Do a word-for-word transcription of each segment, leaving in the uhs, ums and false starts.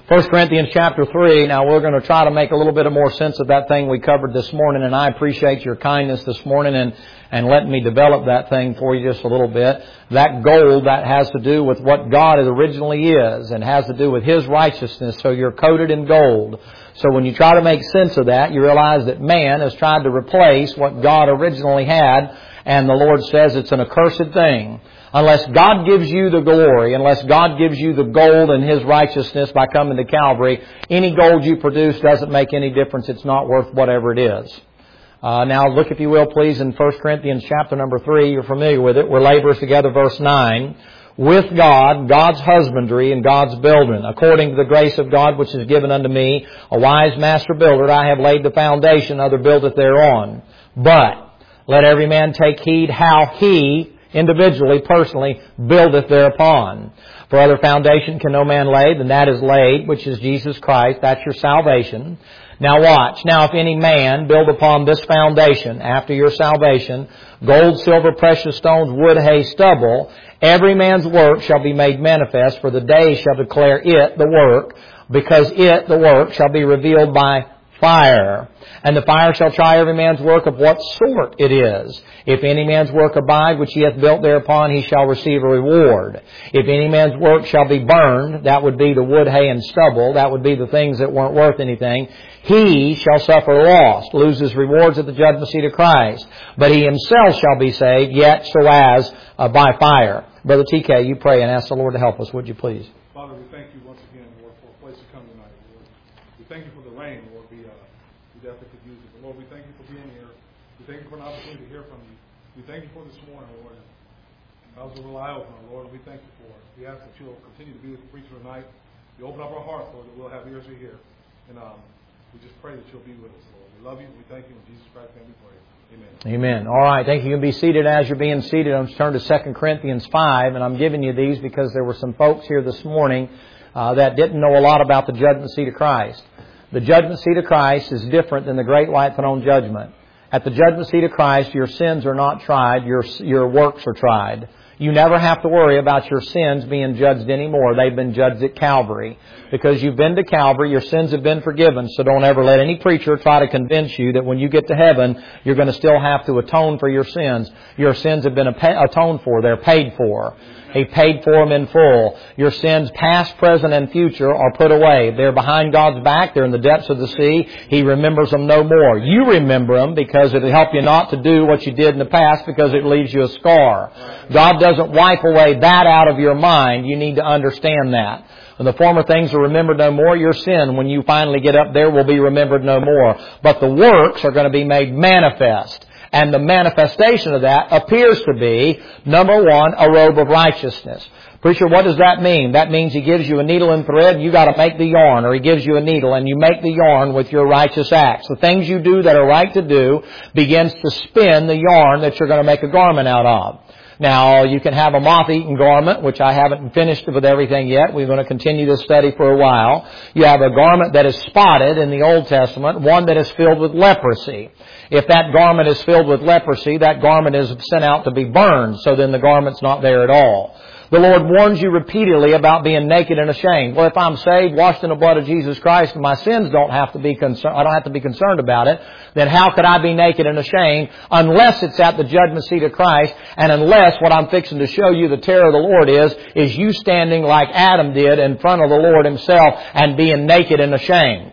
First Corinthians chapter three. Now we're going to try to make a little bit of more sense of that thing we covered this morning, and I appreciate your kindness this morning and, and letting me develop that thing for you just a little bit. That gold, that has to do with what God originally is and has to do with His righteousness, so you're coated in gold. So when you try to make sense of that, you realize that man has tried to replace what God originally had, and the Lord says it's an accursed thing. Unless God gives you the glory, unless God gives you the gold and His righteousness by coming to Calvary, any gold you produce doesn't make any difference. It's not worth whatever it is. Uh, now look, if you will, please, in First Corinthians chapter number three. You're familiar with it. We're laborers together, verse nine. With God, God's husbandry and God's building. According to the grace of God which is given unto me, a wise master builder, I have laid the foundation, other buildeth thereon. But let every man take heed how he individually, personally, buildeth thereupon. For other foundation can no man lay than that is laid, which is Jesus Christ. That's your salvation. Now watch. Now if any man build upon this foundation, after your salvation, gold, silver, precious stones, wood, hay, stubble, every man's work shall be made manifest, for the day shall declare it, the work, because it, the work, shall be revealed by fire. And the fire shall try every man's work of what sort it is. If any man's work abide, which he hath built thereupon, he shall receive a reward. If any man's work shall be burned, that would be the wood, hay, and stubble, that would be the things that weren't worth anything, he shall suffer loss, lose his rewards at the judgment seat of Christ. But he himself shall be saved, yet so as uh, by fire. Brother T K, you pray and ask the Lord to help us, would you please? Father, we thank you once again, Lord, for a place to come tonight, Lord. We thank you for the rain, Lord. We, uh, we definitely could use it. But Lord, we thank you for being here. We thank you for an opportunity to hear from you. We thank you for this morning, Lord. That was a real eye-opener, Lord. We thank you for it. We ask that you'll continue to be with the preacher tonight. You open up our hearts, Lord, that we'll have ears to hear. And um, we just pray that you'll be with us, Lord. We love you. We thank you. In Jesus Christ's name we pray. Amen. Amen. All right. Thank you. You can be seated. As you're being seated, I'm turn to Second Corinthians five, and I'm giving you these because there were some folks here this morning uh, that didn't know a lot about the judgment seat of Christ. The judgment seat of Christ is different than the great white throne judgment. At the judgment seat of Christ, your sins are not tried, your your works are tried. You never have to worry about your sins being judged anymore. They've been judged at Calvary. Because you've been to Calvary, your sins have been forgiven. So don't ever let any preacher try to convince you that when you get to heaven, you're going to still have to atone for your sins. Your sins have been atoned for. They're paid for. He paid for them in full. Your sins, past, present, and future, are put away. They're behind God's back. They're in the depths of the sea. He remembers them no more. You remember them because it'll help you not to do what you did in the past, because it leaves you a scar. God doesn't wipe away that out of your mind. You need to understand that. When the former things are remembered no more, your sin, when you finally get up there, will be remembered no more. But the works are going to be made manifest. And the manifestation of that appears to be, number one, a robe of righteousness. Preacher, what does that mean? That means He gives you a needle and thread and you got to make the yarn, or He gives you a needle and you make the yarn with your righteous acts. The things you do that are right to do begins to spin the yarn that you're going to make a garment out of. Now, you can have a moth-eaten garment, which I haven't finished with everything yet. We're going to continue this study for a while. You have a garment that is spotted in the Old Testament, one that is filled with leprosy. If that garment is filled with leprosy, that garment is sent out to be burned, so then the garment's not there at all. The Lord warns you repeatedly about being naked and ashamed. Well, if I'm saved, washed in the blood of Jesus Christ, and my sins don't have to be concerned, I don't have to be concerned about it, then how could I be naked and ashamed unless it's at the judgment seat of Christ, and unless what I'm fixing to show you the terror of the Lord is, is you standing like Adam did in front of the Lord Himself and being naked and ashamed.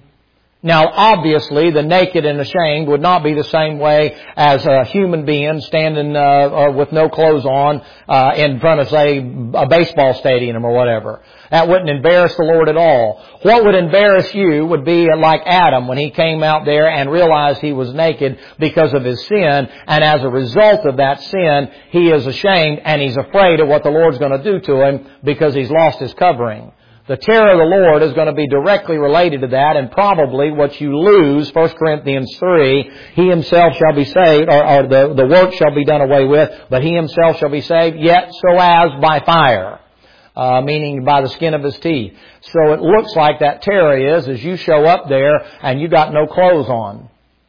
Now, obviously, the naked and ashamed would not be the same way as a human being standing uh, uh, with no clothes on uh, in front of, say, a baseball stadium or whatever. That wouldn't embarrass the Lord at all. What would embarrass you would be like Adam when he came out there and realized he was naked because of his sin, and as a result of that sin, he is ashamed and he's afraid of what the Lord's going to do to him because he's lost his covering. The terror of the Lord is going to be directly related to that, and probably what you lose, First Corinthians three, He Himself shall be saved, or, or the, the work shall be done away with, but He Himself shall be saved, yet so as by fire, uh, meaning by the skin of His teeth. So it looks like that terror is, as you show up there and you got no clothes on.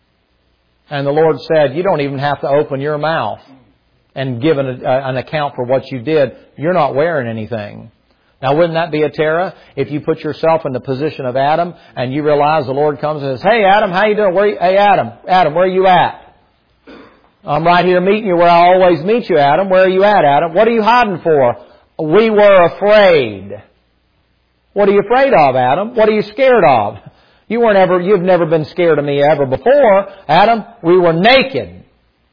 And the Lord said, you don't even have to open your mouth and give an, uh, an account for what you did. You're not wearing anything. Now, wouldn't that be a terror if you put yourself in the position of Adam and you realize the Lord comes and says, "Hey, Adam, how you doing? Where you, hey, Adam, Adam, where are you at? I'm right here meeting you where I always meet you, Adam. Where are you at, Adam? What are you hiding for? We were afraid." What are you afraid of, Adam? What are you scared of? You weren't ever, you've never been scared of me ever before, Adam. We were naked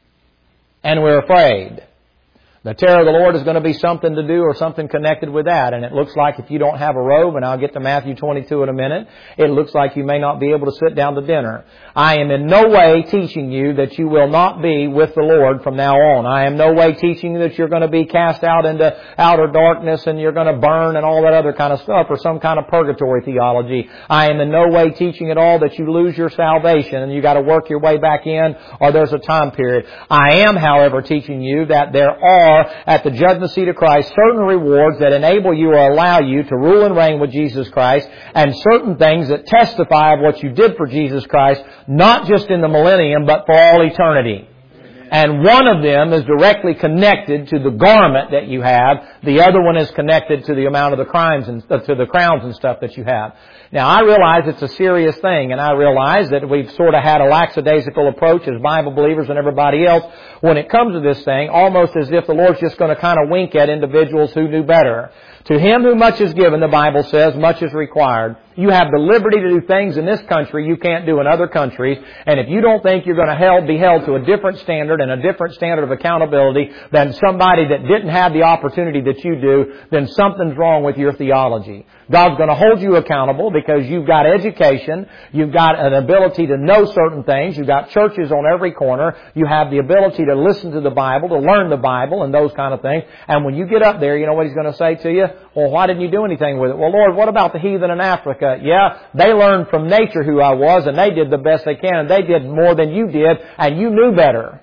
and we're afraid. The terror of the Lord is going to be something to do or something connected with that. And it looks like if you don't have a robe, and I'll get to Matthew twenty-two in a minute, it looks like you may not be able to sit down to dinner. I am in no way teaching you that you will not be with the Lord from now on. I am no way teaching you that you're going to be cast out into outer darkness and you're going to burn and all that other kind of stuff or some kind of purgatory theology. I am in no way teaching at all that you lose your salvation and you got to work your way back in or there's a time period. I am, however, teaching you that there are at the judgment seat of Christ certain rewards that enable you or allow you to rule and reign with Jesus Christ, and certain things that testify of what you did for Jesus Christ, not just in the millennium, but for all eternity. And one of them is directly connected to the garment that you have. The other one is connected to the amount of the crimes and uh, to the crowns and stuff that you have. Now, I realize it's a serious thing, and I realize that we've sort of had a lackadaisical approach as Bible believers and everybody else when it comes to this thing, almost as if the Lord's just going to kind of wink at individuals who knew better. To him who much is given, the Bible says, much is required. You have the liberty to do things in this country you can't do in other countries. And if you don't think you're going to held, be held to a different standard and a different standard of accountability than somebody that didn't have the opportunity that you do, then something's wrong with your theology. God's going to hold you accountable because you've got education, you've got an ability to know certain things, you've got churches on every corner, you have the ability to listen to the Bible, to learn the Bible and those kind of things. And when you get up there, you know what He's going to say to you? Well, why didn't you do anything with it? Well, Lord, what about the heathen in Africa? Yeah, they learned from nature who I was and they did the best they can and they did more than you did and you knew better.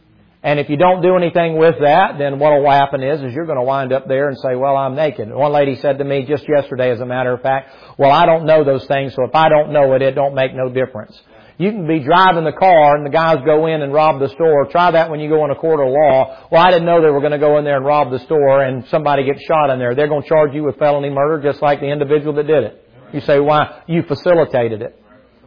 And if you don't do anything with that, then what will happen is, is you're going to wind up there and say, well, I'm naked. One lady said to me just yesterday, as a matter of fact, well, I don't know those things, so if I don't know it, it don't make no difference. You can be driving the car and the guys go in and rob the store. Try that when you go in a court of law. Well, I didn't know they were going to go in there and rob the store and somebody gets shot in there. They're going to charge you with felony murder just like the individual that did it. You say, why? You facilitated it.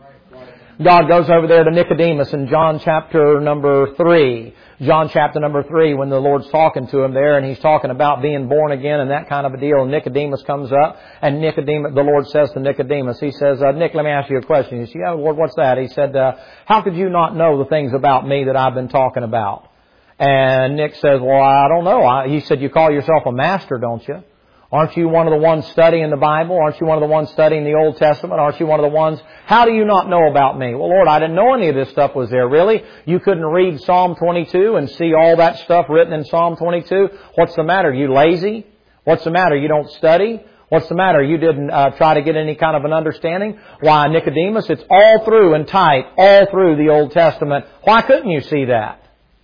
God goes over there to Nicodemus in John chapter number three. John chapter number three, when the Lord's talking to him there, and He's talking about being born again and that kind of a deal. And Nicodemus comes up, and Nicodemus, the Lord says to Nicodemus, He says, uh, Nick, let me ask you a question. He said, yeah, Lord, what's that? He said, uh, how could you not know the things about me that I've been talking about? And Nick says, well, I don't know. I, he said, you call yourself a master, don't you? Aren't you one of the ones studying the Bible? Aren't you one of the ones studying the Old Testament? Aren't you one of the ones? How do you not know about me? Well, Lord, I didn't know any of this stuff was there, really. You couldn't read Psalm twenty-two and see all that stuff written in Psalm twenty-two? What's the matter? You lazy? What's the matter? You don't study? What's the matter? You didn't uh, try to get any kind of an understanding? Why, Nicodemus, it's all through in type, all through the Old Testament. Why couldn't you see that?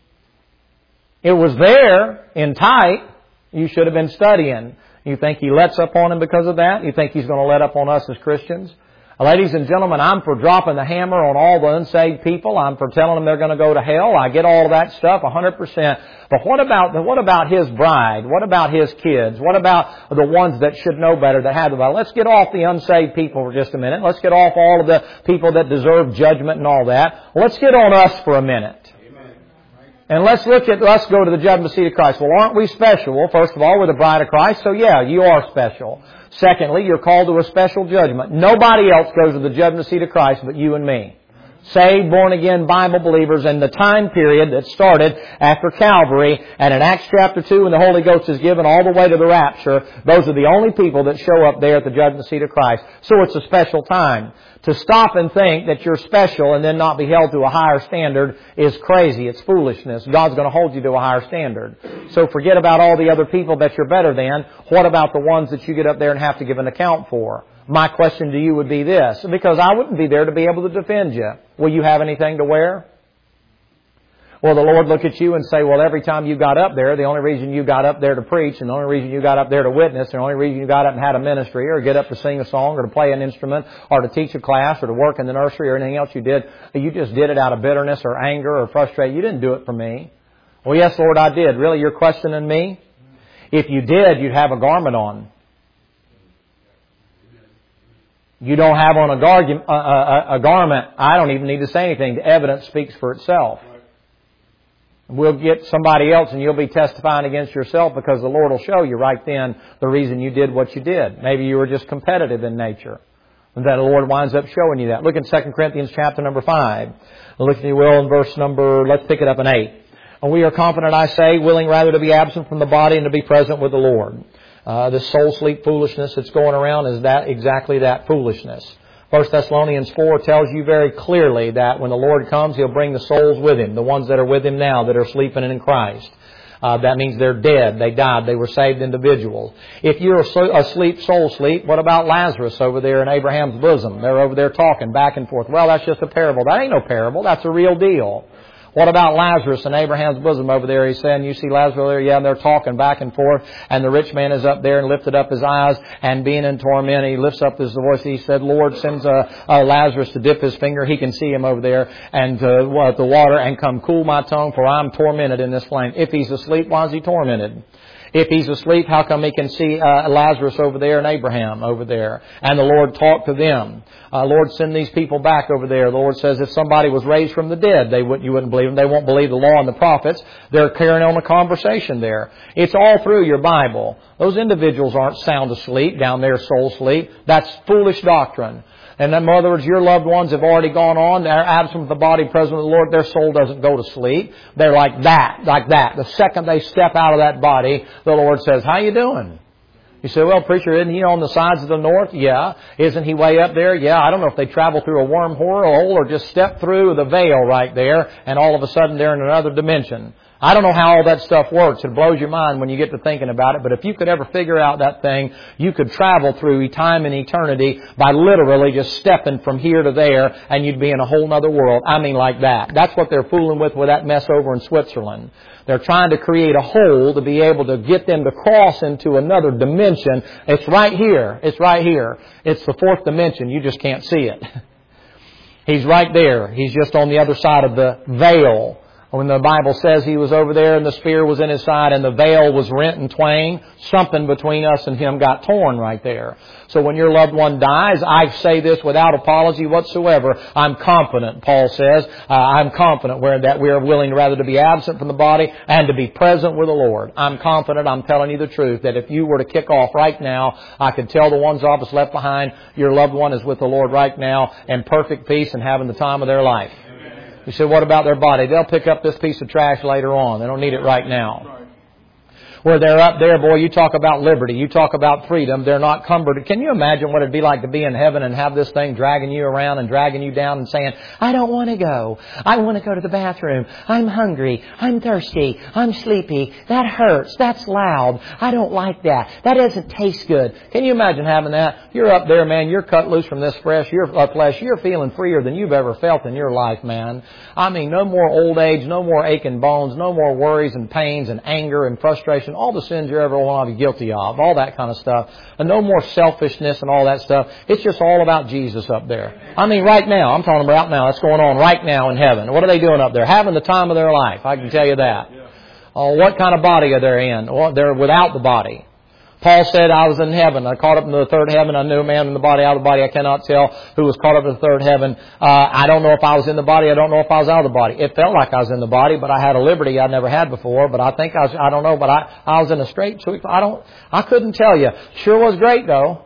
It was there in type. You should have been studying. You think He lets up on him because of that? You think He's going to let up on us as Christians? Ladies and gentlemen, I'm for dropping the hammer on all the unsaved people. I'm for telling them they're going to go to hell. I get all of that stuff, one hundred percent. But what about what about His bride? What about His kids? What about the ones that should know better, that have the Bible? Let's get off the unsaved people for just a minute. Let's get off all of the people that deserve judgment and all that. Let's get on us for a minute. And let's look at, let's go to the judgment seat of Christ. Well, aren't we special? Well, first of all, we're the bride of Christ, so yeah, you are special. Secondly, you're called to a special judgment. Nobody else goes to the judgment seat of Christ but you and me. Saved, born again, Bible believers in the time period that started after Calvary, and in Acts chapter two when the Holy Ghost is given all the way to the rapture, those are the only people that show up there at the judgment seat of Christ. So it's a special time. To stop and think that you're special and then not be held to a higher standard is crazy. It's foolishness. God's going to hold you to a higher standard. So forget about all the other people that you're better than. What about the ones that you get up there and have to give an account for? My question to you would be this, because I wouldn't be there to be able to defend you. Will you have anything to wear? Will the Lord look at you and say, well, every time you got up there, the only reason you got up there to preach and the only reason you got up there to witness, the only reason you got up and had a ministry or get up to sing a song or to play an instrument or to teach a class or to work in the nursery or anything else you did, you just did it out of bitterness or anger or frustration. You didn't do it for me. Well, yes, Lord, I did. Really, you're questioning me? If you did, you'd have a garment on. You don't have on a, garg- a, a, a garment. I don't even need to say anything. The evidence speaks for itself. We'll get somebody else and you'll be testifying against yourself because the Lord will show you right then the reason you did what you did. Maybe you were just competitive in nature. And then the Lord winds up showing you that. Look at Second Corinthians chapter number five. Look, if you will, in verse number, let's pick it up in eight. And we are confident, I say, willing rather to be absent from the body and to be present with the Lord. Uh, this soul sleep foolishness that's going around is that exactly that foolishness. First Thessalonians four tells you very clearly that when the Lord comes, He'll bring the souls with Him, the ones that are with Him now that are sleeping in Christ. Uh, that means they're dead. They died. They were saved individuals. If you're asleep, soul sleep, what about Lazarus over there in Abraham's bosom? They're over there talking back and forth. Well, that's just a parable. That ain't no parable. That's a real deal. What about Lazarus in Abraham's bosom over there? He's saying, you see Lazarus there? Yeah, and they're talking back and forth. And the rich man is up there and lifted up his eyes and being in torment. He lifts up his voice. He said, Lord, sends uh, uh, Lazarus to dip his finger. He can see him over there and uh, what, the water and come cool my tongue, for I'm tormented in this flame. If he's asleep, why is he tormented? If he's asleep, how come he can see uh, Lazarus over there and Abraham over there? And the Lord talked to them. Uh, Lord, send these people back over there. The Lord says if somebody was raised from the dead, they wouldn't, you wouldn't believe them. They won't believe the law and the prophets. They're carrying on a conversation there. It's all through your Bible. Those individuals aren't sound asleep down there, soul sleep. That's foolish doctrine. And in other words, your loved ones have already gone on. They're absent from the body, present with the Lord. Their soul doesn't go to sleep. They're like that, like that. The second they step out of that body, the Lord says, how you doing? You say, well, preacher, isn't He on the sides of the north? Yeah. Isn't He way up there? Yeah. I don't know if they travel through a wormhole or just step through the veil right there and all of a sudden they're in another dimension. I don't know how all that stuff works. It blows your mind when you get to thinking about it. But if you could ever figure out that thing, you could travel through time and eternity by literally just stepping from here to there, and you'd be in a whole other world. I mean like that. That's what they're fooling with with that mess over in Switzerland. They're trying to create a hole to be able to get them to cross into another dimension. It's right here. It's right here. It's the fourth dimension. You just can't see it. He's right there. He's just on the other side of the veil. When the Bible says He was over there and the spear was in His side and the veil was rent in twain, something between us and Him got torn right there. So when your loved one dies, I say this without apology whatsoever. I'm confident, Paul says, uh, I'm confident where that we are willing rather to be absent from the body and to be present with the Lord. I'm confident, I'm telling you the truth, that if you were to kick off right now, I could tell the ones of us left behind, your loved one is with the Lord right now in perfect peace and having the time of their life. You say, what about their body? They'll pick up this piece of trash later on. They don't need it right now. Where they're up there, boy, you talk about liberty. You talk about freedom. They're not cumbered. Can you imagine what it'd be like to be in heaven and have this thing dragging you around and dragging you down and saying, I don't want to go. I want to go to the bathroom. I'm hungry. I'm thirsty. I'm sleepy. That hurts. That's loud. I don't like that. That doesn't taste good. Can you imagine having that? You're up there, man. You're cut loose from this flesh. You're, uh, flesh. You're feeling freer than you've ever felt in your life, man. I mean, no more old age, no more aching bones, no more worries and pains and anger and frustration. All the sins you're ever want to be guilty of, all that kind of stuff. And no more selfishness and all that stuff. It's just all about Jesus up there. I mean, right now, I'm talking about now, that's going on right now in heaven. What are they doing up there? Having the time of their life, I can tell you that. Oh, what kind of body are they in? Well, they're without the body. Paul said, I was in heaven. I caught up into the third heaven. I knew a man in the body, out of the body. I cannot tell who was caught up in the third heaven. Uh, I don't know if I was in the body. I don't know if I was out of the body. It felt like I was in the body, but I had a liberty I'd never had before. But I think I was, I don't know, but I, I was in a straight sweep. I don't, I couldn't tell you. Sure was great though.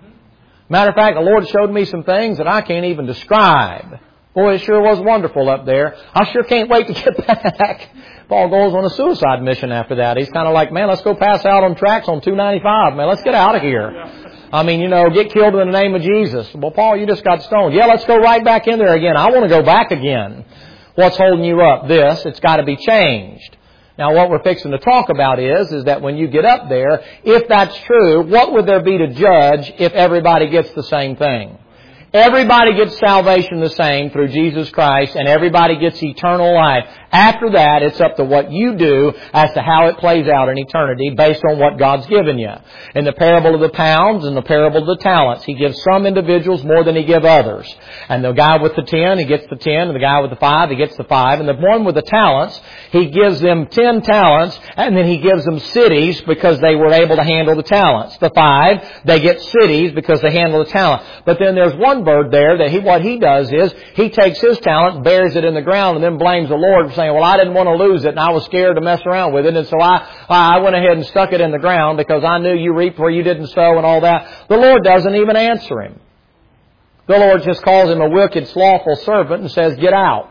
Matter of fact, the Lord showed me some things that I can't even describe. Boy, it sure was wonderful up there. I sure can't wait to get back. Paul goes on a suicide mission after that. He's kind of like, man, let's go pass out on tracks on two ninety-five. Man, let's get out of here. I mean, you know, get killed in the name of Jesus. Well, Paul, you just got stoned. Yeah, let's go right back in there again. I want to go back again. What's holding you up? This. It's got to be changed. Now, what we're fixing to talk about is, is that when you get up there, if that's true, what would there be to judge if everybody gets the same thing? Everybody gets salvation the same through Jesus Christ, and everybody gets eternal life. After that, it's up to what you do as to how it plays out in eternity based on what God's given you. In the parable of the pounds and the parable of the talents, He gives some individuals more than He gives others. And the guy with the ten, he gets the ten, and the guy with the five, he gets the five. And the one with the talents, He gives them ten talents, and then He gives them cities because they were able to handle the talents. The five, they get cities because they handle the talent. But then there's one bird there that he, what he does is he takes his talent, buries it in the ground, and then blames the Lord for saying, well, I didn't want to lose it, and I was scared to mess around with it, and so I, I went ahead and stuck it in the ground because I knew you reaped where you didn't sow and all that. The Lord doesn't even answer him. The Lord just calls him a wicked, slothful servant and says, get out.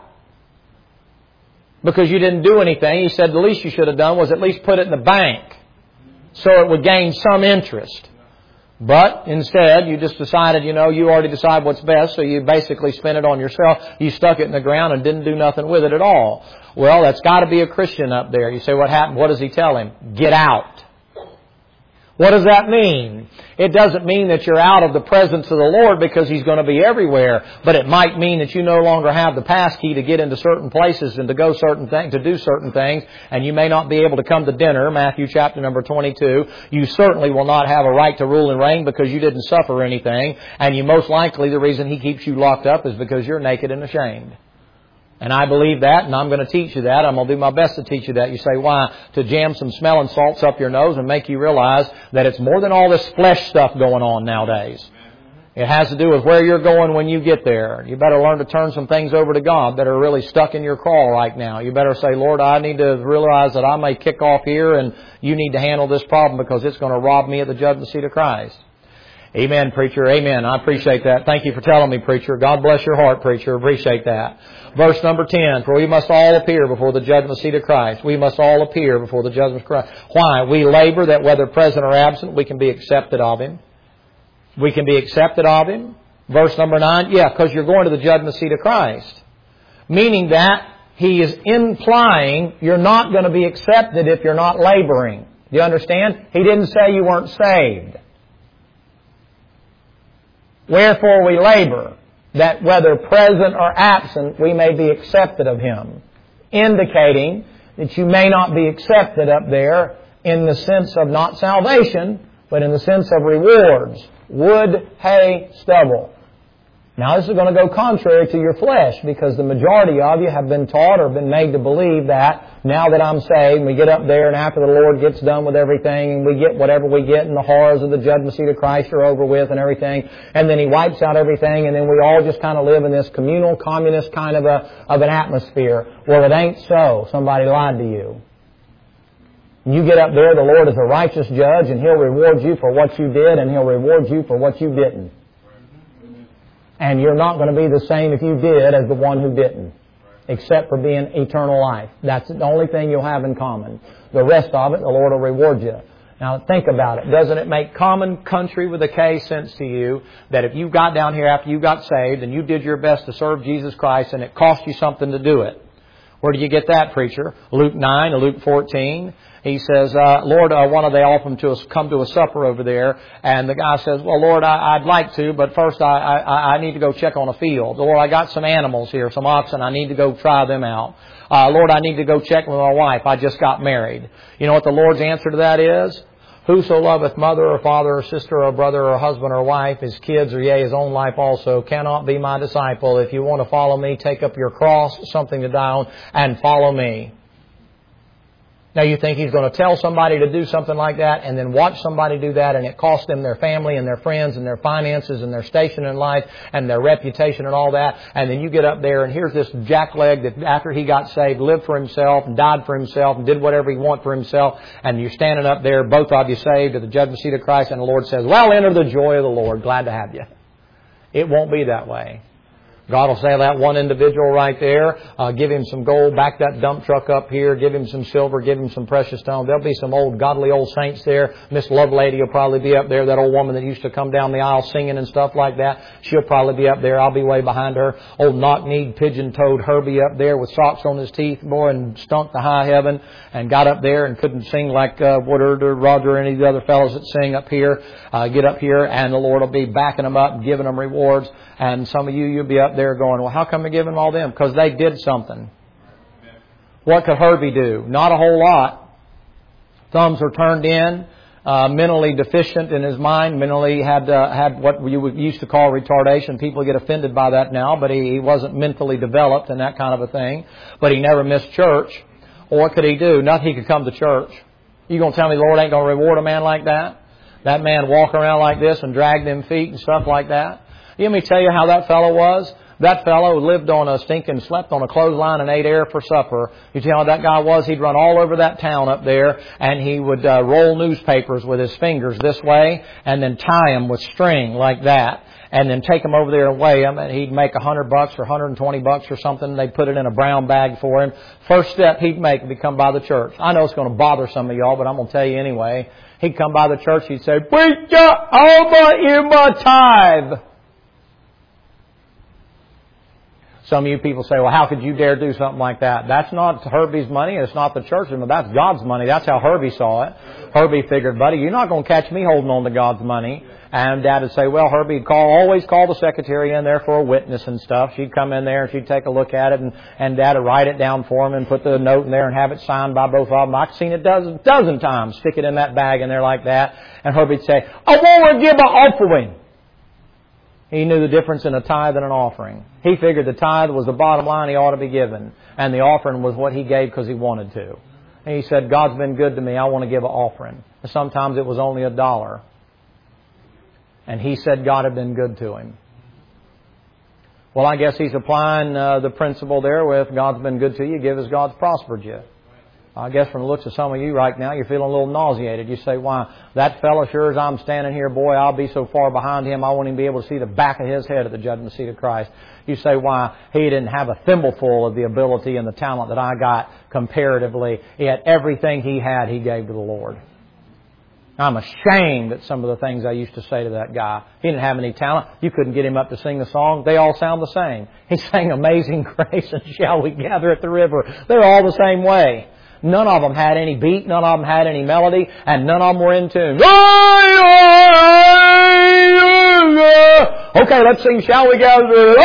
Because you didn't do anything. He said the least you should have done was at least put it in the bank so it would gain some interest. But instead, you just decided, you know, you already decide what's best, so you basically spent it on yourself. You stuck it in the ground and didn't do nothing with it at all. Well, that's got to be a Christian up there. You say, what happened? What does He tell him? Get out. What does that mean? It doesn't mean that you're out of the presence of the Lord because He's going to be everywhere. But it might mean that you no longer have the pass key to get into certain places and to go certain things, to do certain things. And you may not be able to come to dinner, Matthew chapter number twenty-two. You certainly will not have a right to rule and reign because you didn't suffer anything. And you most likely, the reason He keeps you locked up is because you're naked and ashamed. And I believe that, and I'm going to teach you that. I'm going to do my best to teach you that. You say, why? To jam some smelling salts up your nose and make you realize that it's more than all this flesh stuff going on nowadays. It has to do with where you're going when you get there. You better learn to turn some things over to God that are really stuck in your crawl right now. You better say, Lord, I need to realize that I may kick off here and you need to handle this problem because it's going to rob me of the judgment seat of Christ. Amen, preacher. Amen. I appreciate that. Thank you for telling me, preacher. God bless your heart, preacher. Appreciate that. Verse number ten, for we must all appear before the judgment seat of Christ. We must all appear before the judgment of Christ. Why? We labor that whether present or absent, we can be accepted of Him. We can be accepted of Him. Verse number nine, yeah, because you're going to the judgment seat of Christ. Meaning that He is implying you're not going to be accepted if you're not laboring. Do you understand? He didn't say you weren't saved. Wherefore we labor, that whether present or absent, we may be accepted of Him. Indicating that you may not be accepted up there in the sense of not salvation, but in the sense of rewards. Wood, hay, stubble. Now this is going to go contrary to your flesh because the majority of you have been taught or been made to believe that now that I'm saved, we get up there and after the Lord gets done with everything and we get whatever we get and the horrors of the judgment seat of Christ are over with and everything, and then He wipes out everything and then we all just kind of live in this communal, communist kind of a of an atmosphere. Well, it ain't so. Somebody lied to you. You get up there, the Lord is a righteous judge and He'll reward you for what you did and He'll reward you for what you didn't. And you're not going to be the same if you did as the one who didn't. Except for being eternal life. That's the only thing you'll have in common. The rest of it, the Lord will reward you. Now think about it. Doesn't it make common country with a K sense to you that if you got down here after you got saved and you did your best to serve Jesus Christ and it cost you something to do it? Where do you get that, preacher? Luke nine or Luke fourteen. He says, uh, Lord, uh, why don't they offer him to us, come to a supper over there? And the guy says, well, Lord, I, I'd like to, but first I, I, I need to go check on a field. Lord, I got some animals here, some oxen. I need to go try them out. Uh, Lord, I need to go check with my wife. I just got married. You know what the Lord's answer to that is? Whoso loveth mother or father or sister or brother or husband or wife, his kids or yea, his own life also, cannot be my disciple. If you want to follow me, take up your cross, something to die on, and follow me. Now you think He's going to tell somebody to do something like that and then watch somebody do that and it costs them their family and their friends and their finances and their station in life and their reputation and all that. And then you get up there and here's this jackleg that after he got saved lived for himself and died for himself and did whatever he wanted for himself. And you're standing up there, both of you saved at the judgment seat of Christ, and the Lord says, well, enter the joy of the Lord. Glad to have you. It won't be that way. God will say that one individual right there, uh, give him some gold, back that dump truck up here, give him some silver, give him some precious stone. There'll be some old godly old saints there. Miss Lovelady will probably be up there, that old woman that used to come down the aisle singing and stuff like that. She'll probably be up there. I'll be way behind her. Old knock-kneed, pigeon-toed Herbie up there with socks on his teeth, boy, and stunk to high heaven, and got up there and couldn't sing like uh, Woodard or Roger or any of the other fellows that sing up here. Uh, get up here, and the Lord will be backing them up and giving them rewards. And some of you, you'll be up there going, well, how come you're giving all them? Because they did something. What could Herbie do? Not a whole lot. Thumbs were turned in, uh, mentally deficient in his mind, mentally had uh, had what you would used to call retardation. People get offended by that now, but he, he wasn't mentally developed and that kind of a thing. But he never missed church. Or what could he do? Nothing. He could come to church. You going to tell me the Lord ain't going to reward a man like that? That man walk around like this and drag them feet and stuff like that? Let me tell you how that fellow was. That fellow lived on a stinking, slept on a clothesline and ate air for supper. You tell how that guy was? He'd run all over that town up there, and he would uh, roll newspapers with his fingers this way and then tie them with string like that, and then take them over there and weigh them, and he'd make a hundred bucks or a hundred and twenty bucks or something. They'd put it in a brown bag for him. First step he'd make would be come by the church. I know it's going to bother some of y'all, but I'm going to tell you anyway. He'd come by the church, he'd say, "Preacher, how about you my tithe?" Some of you people say, well, how could you dare do something like that? That's not Herbie's money. It's not the church's money. That's God's money. That's how Herbie saw it. Herbie figured, buddy, you're not going to catch me holding on to God's money. And Dad would say, well, Herbie would call, always call the secretary in there for a witness and stuff. She'd come in there and she'd take a look at it, and, and Dad would write it down for him and put the note in there and have it signed by both of them. I've seen it dozen, dozen times. Stick it in that bag in there like that. And Herbie'd say, I want to give an offering. He knew the difference in a tithe and an offering. He figured the tithe was the bottom line he ought to be given, and the offering was what he gave because he wanted to. And he said, God's been good to me. I want to give an offering. And sometimes it was only a dollar. And he said God had been good to him. Well, I guess he's applying uh, the principle there with God's been good to you, give as God's prospered you. I guess from the looks of some of you right now, you're feeling a little nauseated. You say, why, that fellow, sure as I'm standing here, boy, I'll be so far behind him, I won't even be able to see the back of his head at the judgment seat of Christ. You say, why, he didn't have a thimbleful of the ability and the talent that I got comparatively. Yet everything he had, he gave to the Lord. I'm ashamed at some of the things I used to say to that guy. He didn't have any talent. You couldn't get him up to sing a song. They all sound the same. He sang Amazing Grace and Shall We Gather at the River. They're all the same way. None of them had any beat. None of them had any melody. And none of them were in tune. Okay, let's sing Shall We Gather.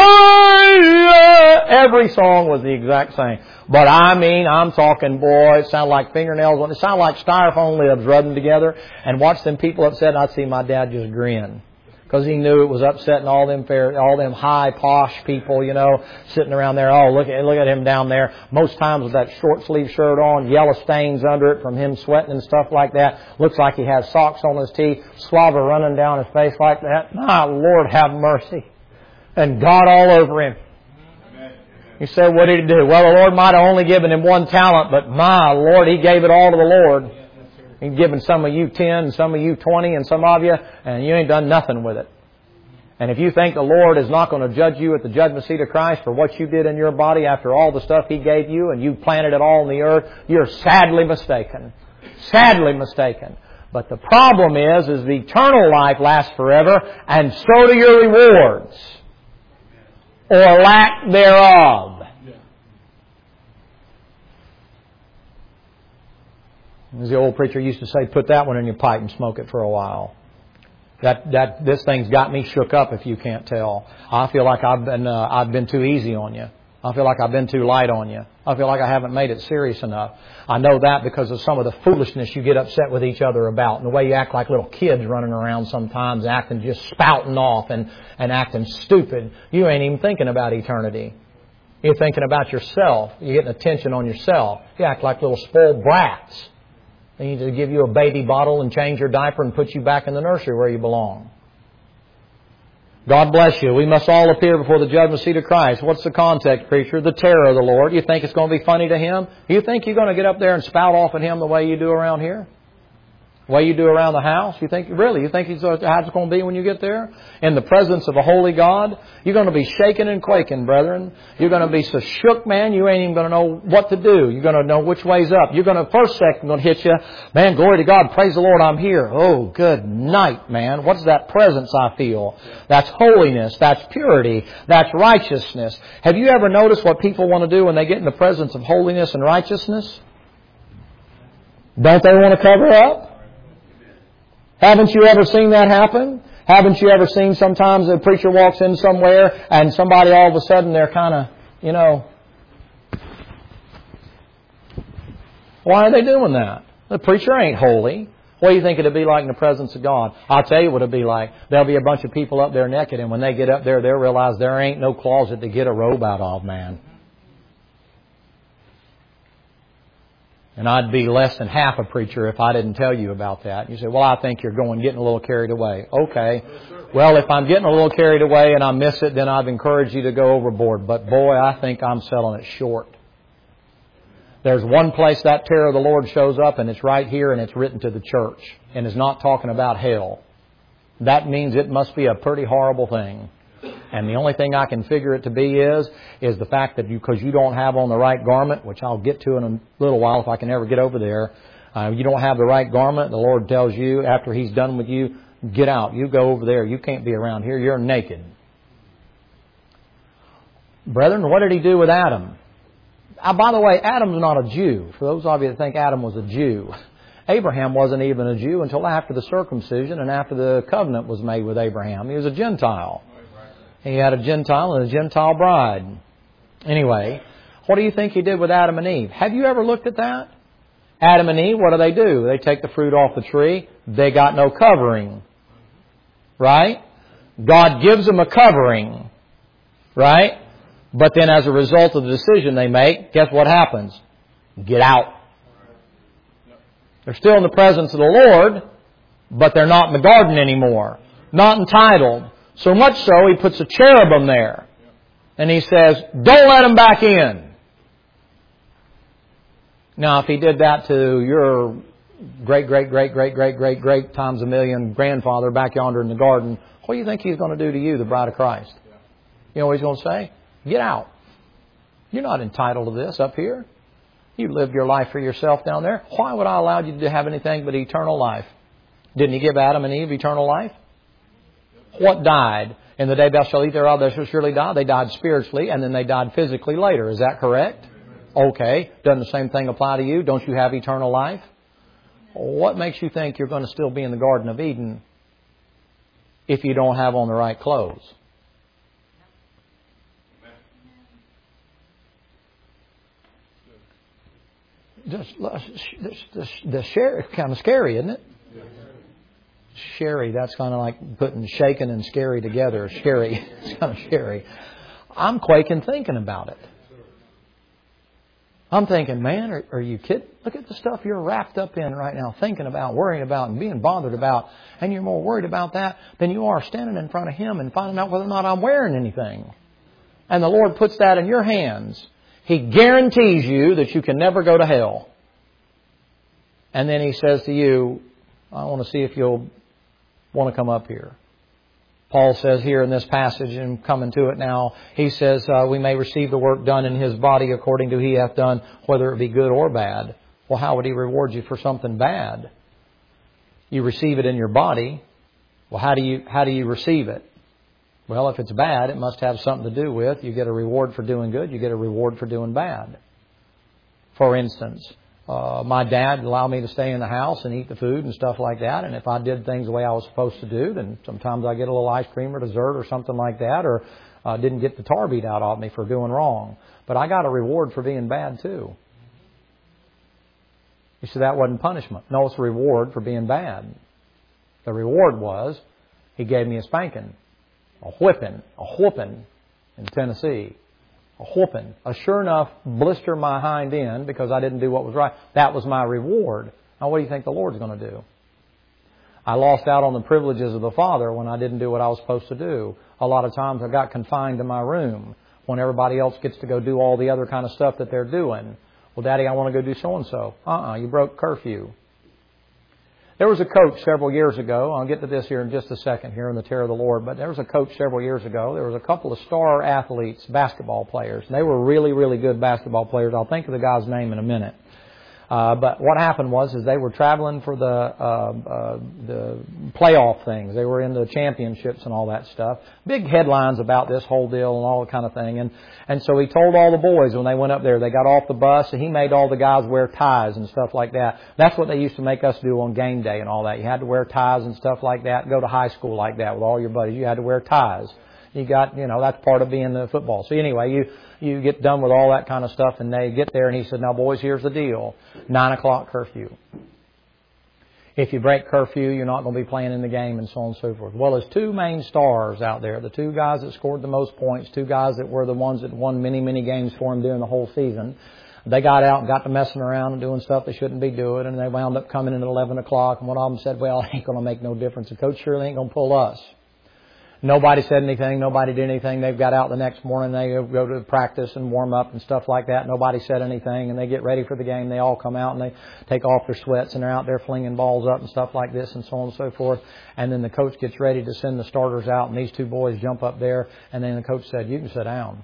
Every song was the exact same. But I mean, I'm talking, boy, it sounded like fingernails. It sounded like styrofoam lids rubbing together. And watch them people upset, and I'd see my dad just grin. Because he knew it was upsetting all them fair, all them high, posh people, you know, sitting around there. Oh, look at look at him down there. Most times with that short sleeve shirt on, yellow stains under it from him sweating and stuff like that. Looks like he has socks on his teeth, slobber running down his face like that. My Lord, have mercy. And God all over him. You say, what did he do? Well, the Lord might have only given him one talent, but my Lord, he gave it all to the Lord. He's given some of you ten, some of you twenty, and some of you, and you ain't done nothing with it. And if you think the Lord is not going to judge you at the judgment seat of Christ for what you did in your body after all the stuff He gave you and you planted it all in the earth, you're sadly mistaken. Sadly mistaken. But the problem is, is the eternal life lasts forever, and so do your rewards. Or lack thereof. As the old preacher used to say, put that one in your pipe and smoke it for a while. That that this thing's got me shook up. If you can't tell, I feel like I've been uh, I've been too easy on you. I feel like I've been too light on you. I feel like I haven't made it serious enough. I know that because of some of the foolishness you get upset with each other about, and the way you act like little kids running around sometimes, acting just spouting off and and acting stupid. You ain't even thinking about eternity. You're thinking about yourself. You're getting attention on yourself. You act like little spoiled brats. They need to give you a baby bottle and change your diaper and put you back in the nursery where you belong. God bless you. We must all appear before the judgment seat of Christ. What's the context, preacher? The terror of the Lord. You think it's going to be funny to Him? You think you're going to get up there and spout off at Him the way you do around here? The way you do around the house? You think, really, you think He's how it's going to be when you get there? In the presence of a holy God? You're going to be shaking and quaking, brethren. You're going to be so shook, man, you ain't even going to know what to do. You're going to know which way's up. You're going to, first second going to hit you. Man, glory to God, praise the Lord, I'm here. Oh, good night, man. What's that presence I feel? That's holiness. That's purity. That's righteousness. Have you ever noticed what people want to do when they get in the presence of holiness and righteousness? Don't they want to cover up? Haven't you ever seen that happen? Haven't you ever seen sometimes a preacher walks in somewhere and somebody all of a sudden they're kind of, you know, why are they doing that? The preacher ain't holy. What do you think it'd be like in the presence of God? I'll tell you what it'd be like. There'll be a bunch of people up there naked, and when they get up there, they'll realize there ain't no closet to get a robe out of, man. And I'd be less than half a preacher if I didn't tell you about that. You say, well, I think you're going, getting a little carried away. Okay. Well, if I'm getting a little carried away and I miss it, then I've encouraged you to go overboard. But boy, I think I'm selling it short. There's one place that terror of the Lord shows up, and it's right here, and it's written to the church. And it's not talking about hell. That means it must be a pretty horrible thing. And the only thing I can figure it to be is, is the fact that you, because you don't have on the right garment, which I'll get to in a little while if I can ever get over there. Uh, you don't have the right garment. The Lord tells you after He's done with you, get out. You go over there. You can't be around here. You're naked. Brethren, what did He do with Adam? Uh, by the way, Adam's not a Jew. For those of you that think Adam was a Jew, Abraham wasn't even a Jew until after the circumcision and after the covenant was made with Abraham. He was a Gentile. He had a Gentile and a Gentile bride. Anyway, what do you think He did with Adam and Eve? Have you ever looked at that? Adam and Eve, what do they do? They take the fruit off the tree. They got no covering. Right? God gives them a covering. Right? But then as a result of the decision they make, guess what happens? Get out. They're still in the presence of the Lord, but they're not in the garden anymore. Not entitled. So much so, He puts a cherubim there. And He says, don't let them back in. Now, if He did that to your great, great, great, great, great, great, great times a million grandfather back yonder in the garden, what do you think He's going to do to you, the bride of Christ? You know what He's going to say? Get out. You're not entitled to this up here. You lived your life for yourself down there. Why would I allow you to have anything but eternal life? Didn't He give Adam and Eve eternal life? What died? In the day thou shalt eat thereof, thou shalt surely die. They died spiritually, and then they died physically later. Is that correct? Okay. Doesn't the same thing apply to you? Don't you have eternal life? What makes you think you're going to still be in the Garden of Eden if you don't have on the right clothes? Just, the, the share, kind of scary, isn't it? Sherry, that's kind of like putting shaken and scary together. Scary. It's kind of scary. I'm quaking thinking about it. I'm thinking, man, are, are you kidding? Look at the stuff you're wrapped up in right now, thinking about, worrying about, and being bothered about. And you're more worried about that than you are standing in front of Him and finding out whether or not I'm wearing anything. And the Lord puts that in your hands. He guarantees you that you can never go to hell. And then He says to you, I want to see if you'll want to come up here. Paul says here in this passage, and coming to it now, he says, uh, we may receive the work done in His body according to He hath done, whether it be good or bad. Well, how would He reward you for something bad? You receive it in your body. Well, how do you, how do you receive it? Well, if it's bad, it must have something to do with you get a reward for doing good, you get a reward for doing bad. For instance, Uh, my dad allowed me to stay in the house and eat the food and stuff like that. And if I did things the way I was supposed to do, then sometimes I get a little ice cream or dessert or something like that, or uh, didn't get the tar beat out of me for doing wrong. But I got a reward for being bad too. You see, that wasn't punishment. No, it's a reward for being bad. The reward was He gave me a spanking, a whipping, a whooping in Tennessee. A whooping. A sure enough blister my hind end because I didn't do what was right. That was my reward. Now what do you think the Lord's going to do? I lost out on the privileges of the Father when I didn't do what I was supposed to do. A lot of times I got confined to my room when everybody else gets to go do all the other kind of stuff that they're doing. Well, Daddy, I want to go do so-and-so. Uh-uh, you broke curfew. There was a coach several years ago. I'll get to this here in just a second here in the terror of the Lord. But there was a coach several years ago. There was a couple of star athletes, basketball players. And they were really, really good basketball players. I'll think of the guy's name in a minute. Uh, but what happened was is they were traveling for the uh, uh, the playoff things. They were in the championships and all that stuff. Big headlines about this whole deal and all that kind of thing. And and so he told all the boys when they went up there, they got off the bus, and he made all the guys wear ties and stuff like that. That's what they used to make us do on game day and all that. You had to wear ties and stuff like that. Go to high school like that with all your buddies. You had to wear ties. You got, you know, that's part of being the football. So anyway, you, you get done with all that kind of stuff, and they get there, and he said, now boys, here's the deal. Nine o'clock curfew. If you break curfew, you're not going to be playing in the game, and so on and so forth. Well, there's two main stars out there, the two guys that scored the most points, two guys that were the ones that won many, many games for him during the whole season. They got out and got to messing around and doing stuff they shouldn't be doing, and they wound up coming in at eleven o'clock, and one of them said, well, it ain't going to make no difference. The coach surely ain't going to pull us. Nobody said anything. Nobody did anything. They've got out the next morning. They go to practice and warm up and stuff like that. Nobody said anything, and they get ready for the game. They all come out, and they take off their sweats, and they're out there flinging balls up and stuff like this and so on and so forth. And then the coach gets ready to send the starters out, and these two boys jump up there, and then the coach said, you can sit down.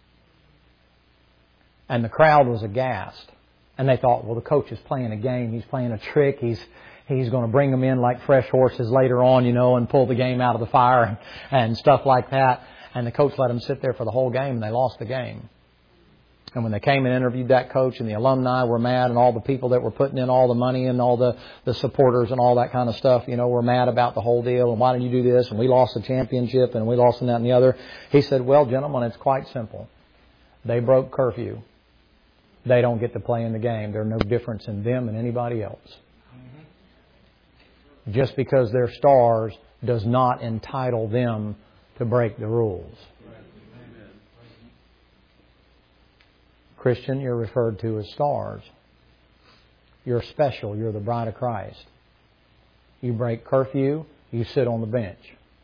And the crowd was aghast. And they thought, well, the coach is playing a game. He's playing a trick. He's He's going to bring them in like fresh horses later on, you know, and pull the game out of the fire and, and stuff like that. And the coach let them sit there for the whole game, and they lost the game. And when they came and interviewed that coach, and the alumni were mad, and all the people that were putting in all the money and all the, the supporters and all that kind of stuff, you know, were mad about the whole deal. And why didn't you do this? And we lost the championship, and we lost in that and the other. He said, well, gentlemen, it's quite simple. They broke curfew. They don't get to play in the game. There's no difference in them and anybody else. Just because they're stars does not entitle them to break the rules. Christian, you're referred to as stars. You're special. You're the bride of Christ. You break curfew, you sit on the bench.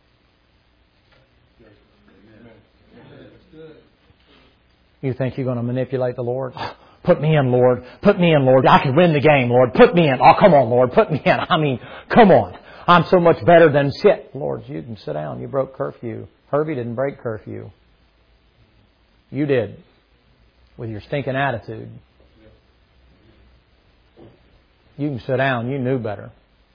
You think you're going to manipulate the Lord? Put me in, Lord. Put me in, Lord. I can win the game, Lord. Put me in. Oh, come on, Lord. Put me in. I mean, come on. I'm so much better than sit. Lord, you can sit down. You broke curfew. Herbie didn't break curfew. You did. With your stinking attitude. You can sit down. You knew better.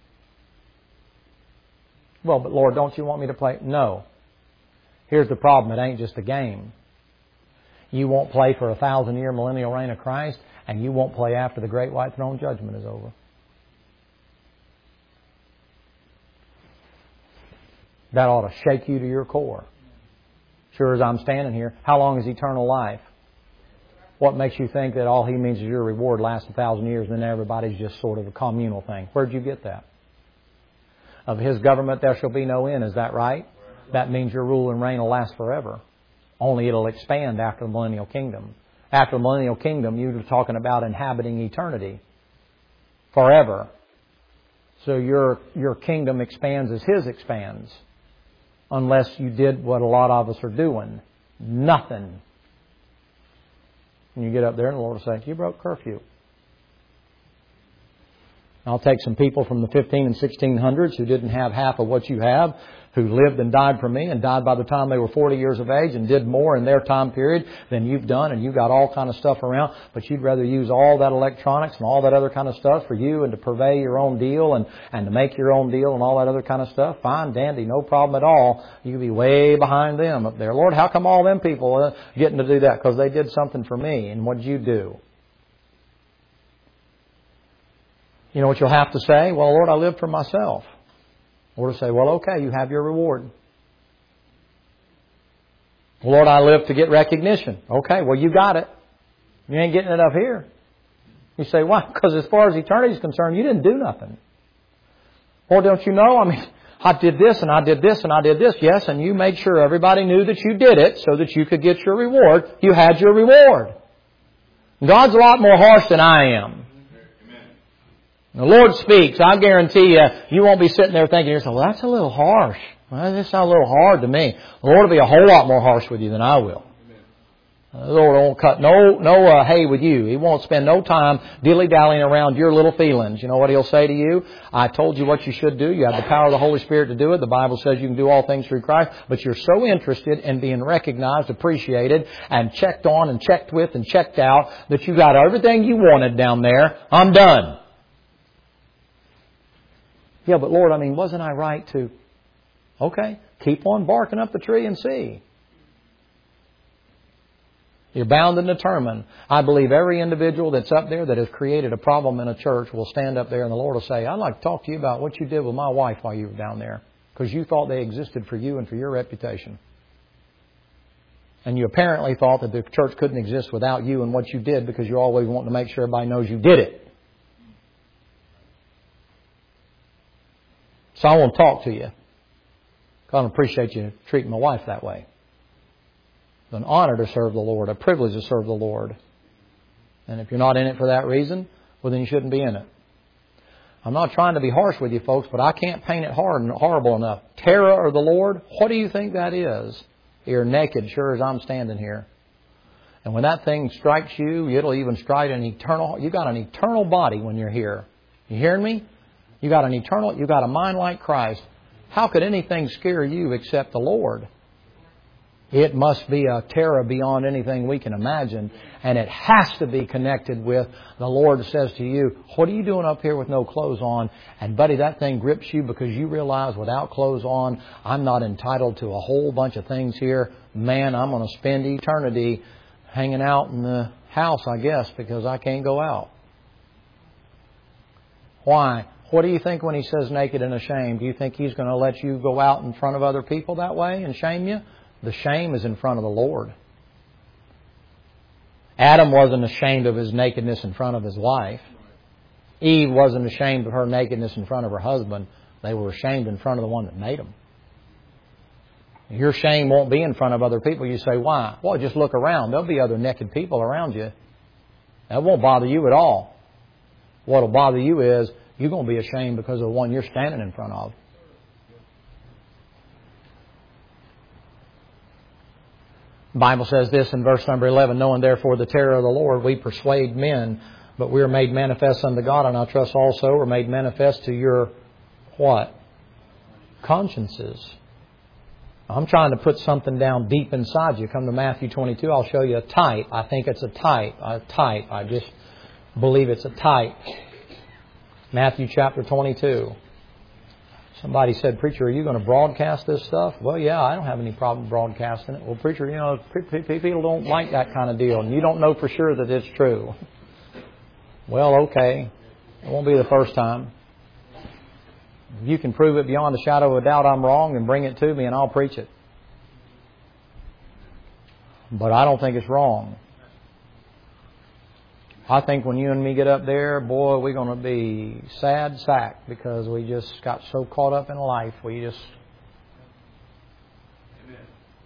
Well, but Lord, don't you want me to play? No. Here's the problem. It ain't just a game. You won't play for a thousand-year millennial reign of Christ, and you won't play after the great white throne judgment is over. That ought to shake you to your core. Sure as I'm standing here, how long is eternal life? What makes you think that all He means is your reward lasts a thousand years and then everybody's just sort of a communal thing? Where'd you get that? Of His government there shall be no end. Is that right? That means your rule and reign will last forever. Only it'll expand after the millennial kingdom. After the millennial kingdom, you're talking about inhabiting eternity forever. So your your kingdom expands as His expands. Unless you did what a lot of us are doing. Nothing. And you get up there and the Lord will say, you broke curfew. I'll take some people from the fifteen and sixteen hundreds who didn't have half of what you have, who lived and died for me and died by the time they were forty years of age and did more in their time period than you've done, and you've got all kind of stuff around, but you'd rather use all that electronics and all that other kind of stuff for you and to purvey your own deal and, and to make your own deal and all that other kind of stuff. Fine, dandy, no problem at all. You could be way behind them up there. Lord, how come all them people are getting to do that? Because they did something for me. And what did you do? You know what you'll have to say? Well, Lord, I lived for myself. Or to say, well, okay, you have your reward. Lord, I live to get recognition. Okay, well, you got it. You ain't getting it up here. You say, why? Because as far as eternity is concerned, you didn't do nothing. Or don't you know? I mean, I did this and I did this and I did this. Yes, and you made sure everybody knew that you did it so that you could get your reward. You had your reward. God's a lot more harsh than I am. The Lord speaks. I guarantee you, you won't be sitting there thinking to yourself, well, that's a little harsh. Well, that sounds a little hard to me. The Lord will be a whole lot more harsh with you than I will. The Lord won't cut no no uh, hay with you. He won't spend no time dilly-dallying around your little feelings. You know what He'll say to you? I told you what you should do. You have the power of the Holy Spirit to do it. The Bible says you can do all things through Christ. But you're so interested in being recognized, appreciated, and checked on and checked with and checked out that you got everything you wanted down there. I'm done. Yeah, but Lord, I mean, wasn't I right to... Okay, keep on barking up the tree and see. You're bound and determined. I believe every individual that's up there that has created a problem in a church will stand up there and the Lord will say, I'd like to talk to you about what you did with my wife while you were down there. Because you thought they existed for you and for your reputation. And you apparently thought that the church couldn't exist without you and what you did because you always want to make sure everybody knows you did it. So I want to talk to you. I don't appreciate you treating my wife that way. It's an honor to serve the Lord, a privilege to serve the Lord. And if you're not in it for that reason, well, then you shouldn't be in it. I'm not trying to be harsh with you folks, but I can't paint it hard and horrible enough. Terror of the Lord, what do you think that is? You're naked, sure as I'm standing here. And when that thing strikes you, it'll even strike an eternal... You got an eternal body when you're here. You hearing me? You got an eternal... You got a mind like Christ. How could anything scare you except the Lord? It must be a terror beyond anything we can imagine. And it has to be connected with the Lord says to you, what are you doing up here with no clothes on? And buddy, that thing grips you because you realize without clothes on, I'm not entitled to a whole bunch of things here. Man, I'm going to spend eternity hanging out in the house, I guess, because I can't go out. Why? What do you think when He says naked and ashamed? Do you think He's going to let you go out in front of other people that way and shame you? The shame is in front of the Lord. Adam wasn't ashamed of his nakedness in front of his wife. Eve wasn't ashamed of her nakedness in front of her husband. They were ashamed in front of the one that made them. Your shame won't be in front of other people. You say, why? Well, just look around. There'll be other naked people around you. That won't bother you at all. What will bother you is you're going to be ashamed because of the one you're standing in front of. The Bible says this in verse number eleven, knowing therefore the terror of the Lord, we persuade men, but we are made manifest unto God, and I trust also are made manifest to your, what? Consciences. I'm trying to put something down deep inside you. Come to Matthew twenty-two, I'll show you a type. I think it's a type. A type. I just believe it's a type. Matthew chapter twenty-two. Somebody said, preacher, are you going to broadcast this stuff? Well, yeah, I don't have any problem broadcasting it. Well, preacher, you know, people don't like that kind of deal, and you don't know for sure that it's true. Well, okay. It won't be the first time. If you can prove it beyond a shadow of a doubt I'm wrong, then bring it to me and I'll preach it. But I don't think it's wrong. I think when you and me get up there, boy, we're going to be sad sack because we just got so caught up in life. We just... Amen.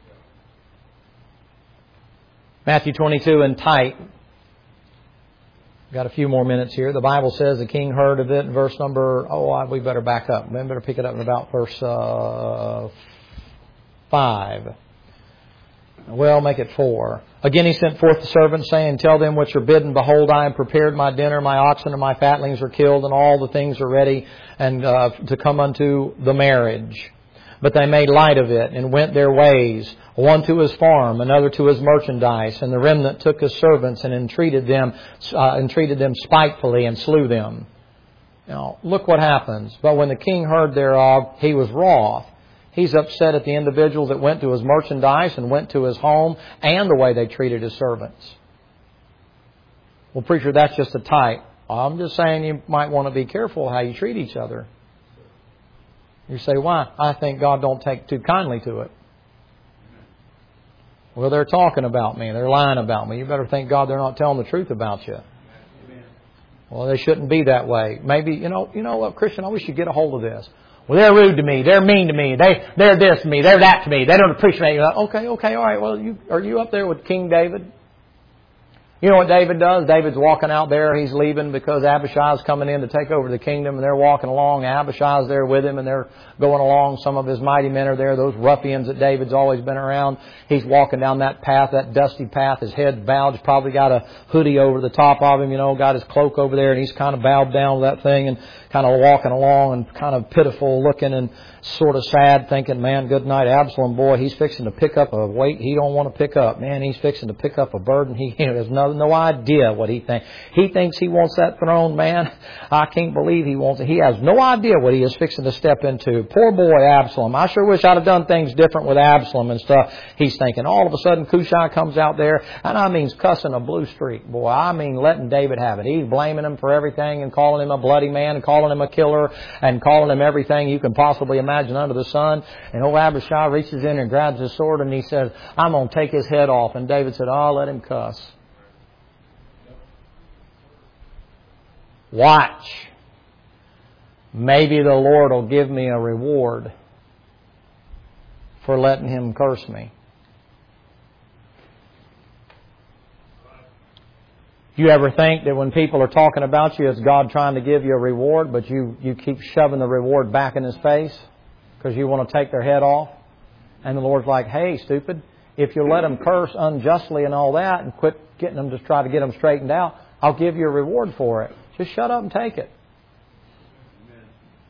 Matthew twenty-two in type. Got a few more minutes here. The Bible says the king heard of it in verse number... Oh, we better back up. We better pick it up in about verse uh, five. Well, make it four. Again he sent forth the servants, saying, tell them which are bidden, behold, I have prepared my dinner, my oxen and my fatlings are killed, and all the things are ready and uh, to come unto the marriage. But they made light of it, and went their ways, one to his farm, another to his merchandise, and the remnant took his servants and entreated them, uh, entreated them spitefully, and slew them. Now, look what happens. But when the king heard thereof, he was wroth. He's upset at the individuals that went to his merchandise and went to his home and the way they treated his servants. Well, preacher, that's just a type. I'm just saying you might want to be careful how you treat each other. You say, why? I think God don't take too kindly to it. Well, they're talking about me. They're lying about me. You better thank God they're not telling the truth about you. Well, they shouldn't be that way. Maybe, you know, you know what, Christian, I wish you'd get a hold of this. Well, they're rude to me. They're mean to me. They, they're this to me. They're that to me. They don't appreciate me. Okay, okay, all right. Well, you, are you up there with King David? You know what David does? David's walking out there. He's leaving because Abishai's coming in to take over the kingdom, and they're walking along. Abishai's there with him, and they're going along. Some of his mighty men are there, those ruffians that David's always been around. He's walking down that path, that dusty path. His head's bowed. He's probably got a hoodie over the top of him, you know, got his cloak over there, and he's kind of bowed down with that thing and kind of walking along and kind of pitiful looking and sort of sad, thinking, man, good night, Absalom, boy, he's fixing to pick up a weight he don't want to pick up. Man, he's fixing to pick up a burden. He, he has no, no idea what he thinks. He thinks he wants that throne, man. I can't believe he wants it. He has no idea what he is fixing to step into. Poor boy Absalom. I sure wish I'd have done things different with Absalom and stuff. He's thinking. All of a sudden, Cushai comes out there, and I mean cussing a blue streak, boy. I mean letting David have it. He's blaming him for everything and calling him a bloody man and calling him a killer and calling him everything you can possibly imagine under the sun. And old Abishai reaches in and grabs his sword and he says, I'm going to take his head off. And David said, oh, let him cuss. Watch. Maybe the Lord will give me a reward for letting him curse me. You ever think that when people are talking about you, it's God trying to give you a reward, but you, you keep shoving the reward back in his face because you want to take their head off? And the Lord's like, hey, stupid, if you let them curse unjustly and all that and quit getting them to try to get them straightened out, I'll give you a reward for it. Just shut up and take it. Amen.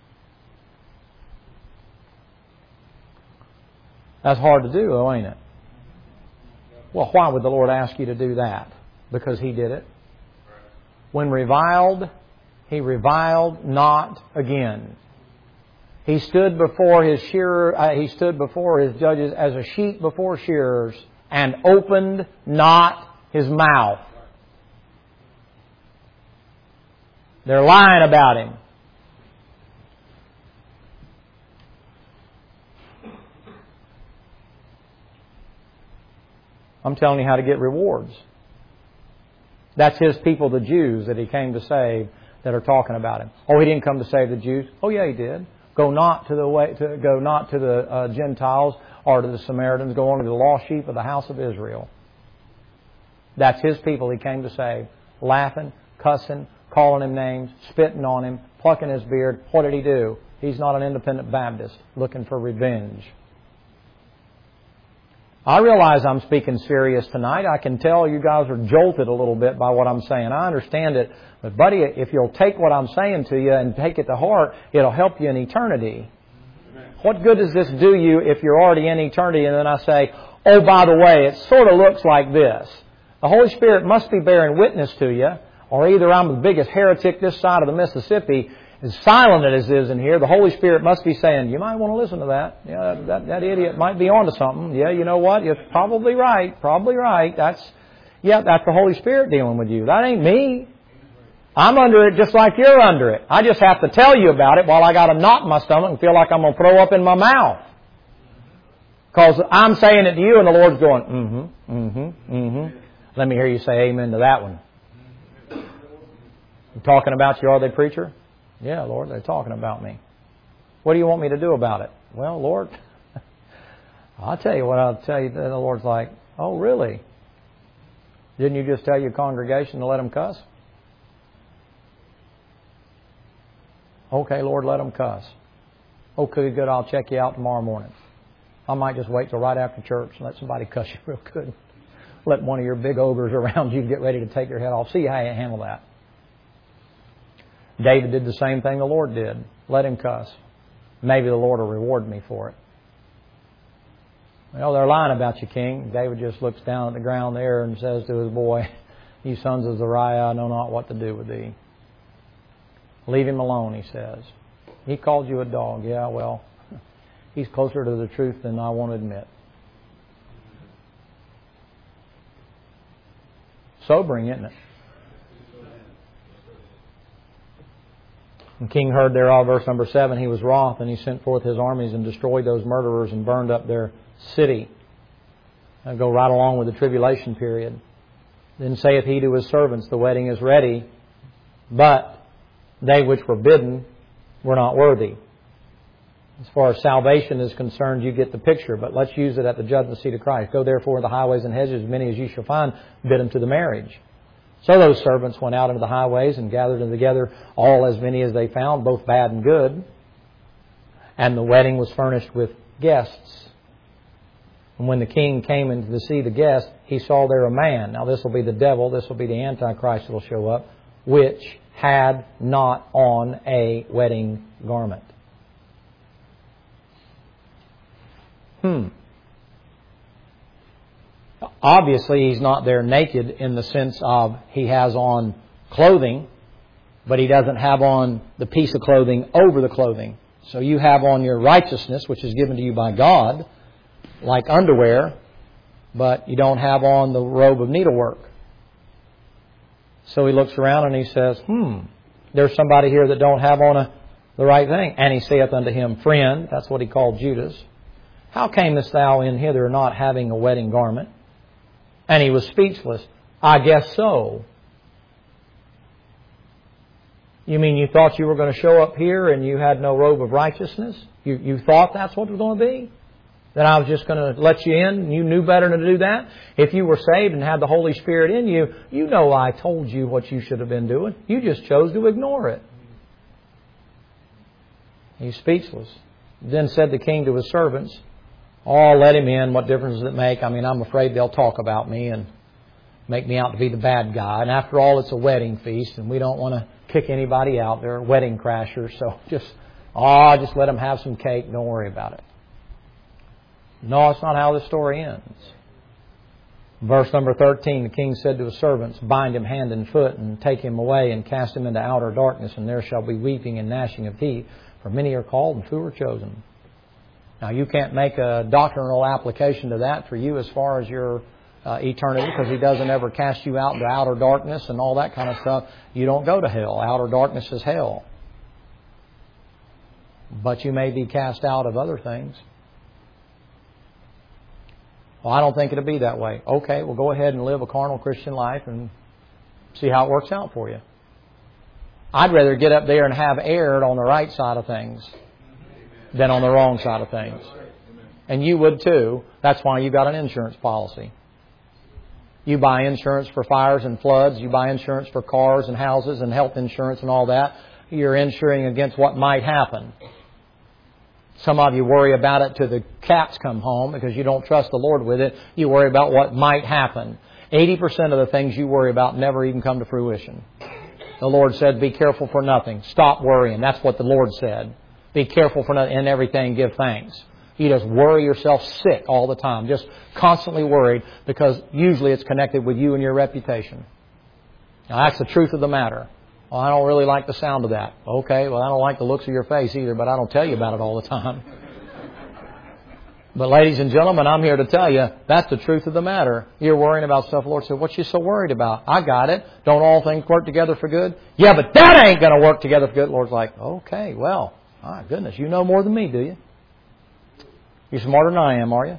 That's hard to do, though, ain't it? Well, why would the Lord ask you to do that? Because He did it. When reviled, He reviled not again. He stood before His shearer, uh, He stood before His judges as a sheep before shearers, and opened not His mouth. They're lying about Him. I'm telling you how to get rewards. That's His people, the Jews, that He came to save, that are talking about Him. Oh, He didn't come to save the Jews. Oh, yeah, He did. Go not to the way, to, go not to the uh, Gentiles or to the Samaritans. Go only to the lost sheep of the house of Israel. That's His people He came to save. Laughing, cussing, calling Him names, spitting on Him, plucking His beard. What did He do? He's not an independent Baptist looking for revenge. I realize I'm speaking serious tonight. I can tell you guys are jolted a little bit by what I'm saying. I understand it. But buddy, if you'll take what I'm saying to you and take it to heart, it'll help you in eternity. Amen. What good does this do you if you're already in eternity and then I say, oh, by the way, it sort of looks like this. The Holy Spirit must be bearing witness to you, or either I'm the biggest heretic this side of the Mississippi, as silent as it is in here, the Holy Spirit must be saying, you might want to listen to that. Yeah, that, that, that idiot might be onto something. Yeah, you know what? You're probably right. Probably right. That's, yeah, that's the Holy Spirit dealing with you. That ain't me. I'm under it just like you're under it. I just have to tell you about it while I got a knot in my stomach and feel like I'm going to throw up in my mouth. Because I'm saying it to you and the Lord's going, mm-hmm, mm-hmm, mm-hmm. Let me hear you say amen to that one. I'm talking about you, are they, preacher? Yeah, Lord, they're talking about me. What do you want me to do about it? Well, Lord, I'll tell you what I'll tell you. The Lord's like, oh, really? Didn't you just tell your congregation to let them cuss? Okay, Lord, let them cuss. Okay, good, I'll check you out tomorrow morning. I might just wait till right after church and let somebody cuss you real good. Let one of your big ogres around you get ready to take your head off. See how you handle that. David did the same thing the Lord did. Let him cuss. Maybe the Lord will reward me for it. Well, they're lying about you, King. David just looks down at the ground there and says to his boy, you sons of Zeruiah, I know not what to do with thee. Leave him alone, he says. He called you a dog. Yeah, well, he's closer to the truth than I want to admit. Sobering, isn't it? When King heard thereof, verse number seven, he was wroth, and he sent forth his armies and destroyed those murderers and burned up their city. I'll go right along with the tribulation period. Then saith he to his servants, the wedding is ready, but they which were bidden were not worthy. As far as salvation is concerned, you get the picture, but let's use it at the judgment seat of Christ. Go therefore in the highways and hedges, as many as ye shall find, bid them to the marriage. So those servants went out into the highways and gathered them together, all as many as they found, both bad and good. And the wedding was furnished with guests. And when the king came in to see the guests, he saw there a man. Now this will be the devil, this will be the Antichrist that will show up, which had not on a wedding garment. Hmm. Obviously, he's not there naked in the sense of he has on clothing, but he doesn't have on the piece of clothing over the clothing. So you have on your righteousness, which is given to you by God, like underwear, but you don't have on the robe of needlework. So he looks around and he says, hmm, there's somebody here that don't have on a, the right thing. And he saith unto him, friend, that's what he called Judas, how camest thou in hither not having a wedding garment? And he was speechless. I guess so. You mean you thought you were going to show up here and you had no robe of righteousness? You, you thought that's what it was going to be? That I was just going to let you in and you knew better than to do that? If you were saved and had the Holy Spirit in you, you know I told you what you should have been doing. You just chose to ignore it. He's speechless. Then said the king to his servants, oh, let him in. What difference does it make? I mean, I'm afraid they'll talk about me and make me out to be the bad guy. And after all, it's a wedding feast and we don't want to kick anybody out. They're wedding crashers. So just, oh, just let them have some cake. Don't worry about it. No, it's not how the story ends. Verse number thirteen, the king said to his servants, bind him hand and foot and take him away and cast him into outer darkness, and there shall be weeping and gnashing of teeth, for many are called and few are chosen. Now, you can't make a doctrinal application to that for you as far as your uh, eternity, because He doesn't ever cast you out into outer darkness and all that kind of stuff. You don't go to hell. Outer darkness is hell. But you may be cast out of other things. Well, I don't think it'll be that way. Okay, well, go ahead and live a carnal Christian life and see how it works out for you. I'd rather get up there and have erred on the right side of things than on the wrong side of things. And you would too. That's why you got an insurance policy. You buy insurance for fires and floods. You buy insurance for cars and houses and health insurance and all that. You're insuring against what might happen. Some of you worry about it till the cats come home because you don't trust the Lord with it. You worry about what might happen. eighty percent of the things you worry about never even come to fruition. The Lord said, be careful for nothing. Stop worrying. That's what the Lord said. Be careful for nothing. In everything, give thanks. You just worry yourself sick all the time. Just constantly worried, because usually it's connected with you and your reputation. Now, that's the truth of the matter. Well, I don't really like the sound of that. Okay, well, I don't like the looks of your face either, but I don't tell you about it all the time. But ladies and gentlemen, I'm here to tell you, that's the truth of the matter. You're worrying about stuff. The Lord said, what you so worried about? I got it. Don't all things work together for good? Yeah, but that ain't going to work together for good. The Lord's like, okay, well, my goodness, you know more than me, do you? You're smarter than I am, are you?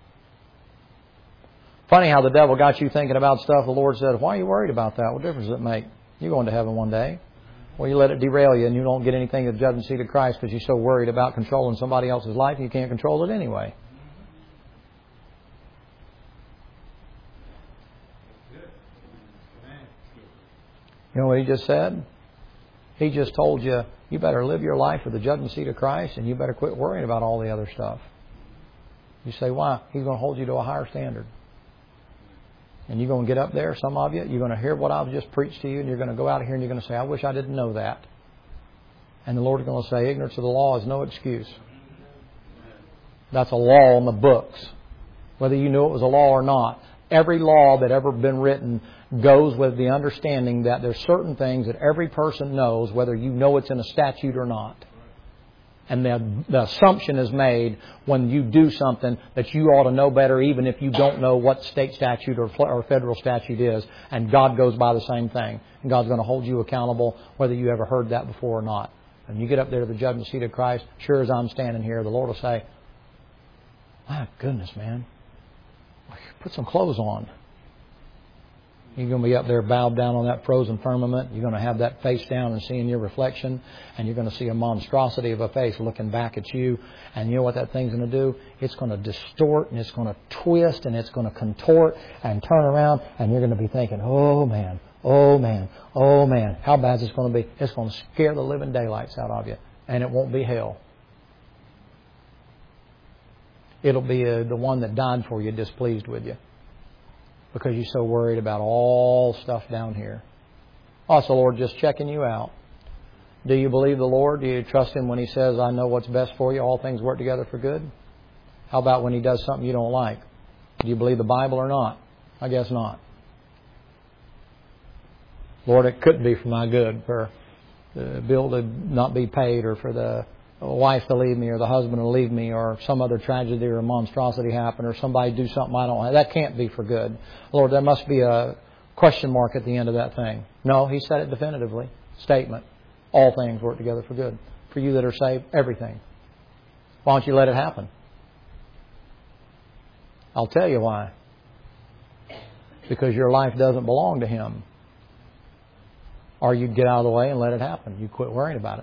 Funny how the devil got you thinking about stuff. The Lord said, why are you worried about that? What difference does it make? You're going to heaven one day. Well, you let it derail you and you don't get anything at the judgment seat of Christ because you're so worried about controlling somebody else's life you can't control it anyway. You know what he just said? He just told you, you better live your life for the judgment seat of Christ and you better quit worrying about all the other stuff. You say, why? He's going to hold you to a higher standard. And you're going to get up there, some of you, you're going to hear what I've just preached to you, and you're going to go out of here and you're going to say, I wish I didn't know that. And the Lord is going to say, ignorance of the law is no excuse. That's a law on the books. Whether you knew it was a law or not. Every law that ever been written goes with the understanding that there's certain things that every person knows, whether you know it's in a statute or not. And the, the assumption is made when you do something that you ought to know better, even if you don't know what state statute or, or federal statute is. And God goes by the same thing. And God's going to hold you accountable whether you ever heard that before or not. And you get up there to the judgment seat of Christ, sure as I'm standing here, the Lord will say, my goodness, man, put some clothes on. You're going to be up there bowed down on that frozen firmament. You're going to have that face down and seeing your reflection. And you're going to see a monstrosity of a face looking back at you. And you know what that thing's going to do? It's going to distort and it's going to twist and it's going to contort and turn around. And you're going to be thinking, oh man, Oh man, oh man, how bad is it going to be? It's going to scare the living daylights out of you. And it won't be hell. It'll be uh, the one that died for you displeased with you. Because you're so worried about all stuff down here. Also, Lord, just checking you out. Do you believe the Lord? Do you trust Him when He says, I know what's best for you, all things work together for good? How about when He does something you don't like? Do you believe the Bible or not? I guess not. Lord, it could be for my good, for the bill to not be paid, or for the wife to leave me, or the husband to leave me, or some other tragedy or monstrosity happen, or somebody do something I don't like. That can't be for good. Lord, there must be a question mark at the end of that thing. No, He said it definitively. Statement. All things work together for good. For you that are saved, everything. Why don't you let it happen? I'll tell you why. Because your life doesn't belong to Him. Or you'd get out of the way and let it happen. You'd quit worrying about it.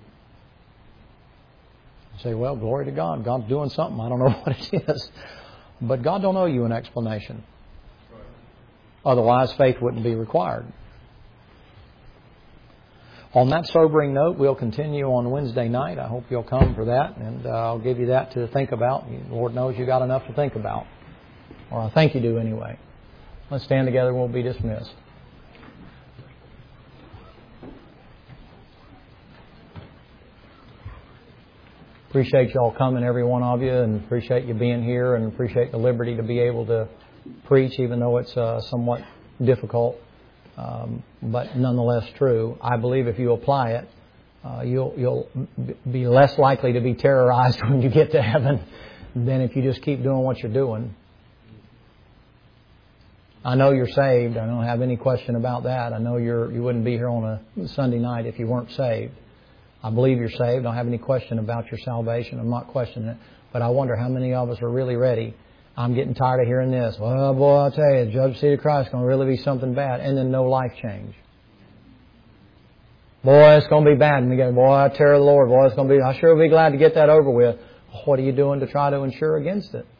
You say, well, glory to God. God's doing something. I don't know what it is. But God don't owe you an explanation. Otherwise, faith wouldn't be required. On that sobering note, we'll continue on Wednesday night. I hope you'll come for that, and uh, I'll give you that to think about. Lord knows you got enough to think about. Or I think you do anyway. Let's stand together and we'll be dismissed. Appreciate you all coming, every one of you, and appreciate you being here, and appreciate the liberty to be able to preach, even though it's uh, somewhat difficult. Um, but nonetheless true. I believe if you apply it, uh, you'll you'll be less likely to be terrorized when you get to heaven than if you just keep doing what you're doing. I know you're saved. I don't have any question about that. I know you're you wouldn't be here on a Sunday night if you weren't saved. I believe you're saved. I don't have any question about your salvation. I'm not questioning it. But I wonder how many of us are really ready. I'm getting tired of hearing this. Well, boy, I'll tell you, the judgment seat of Christ is going to really be something bad. And then no life change. Boy, it's going to be bad. And we go, boy, I terror the Lord. Boy, it's going to be, I sure will be glad to get that over with. What are you doing to try to insure against it?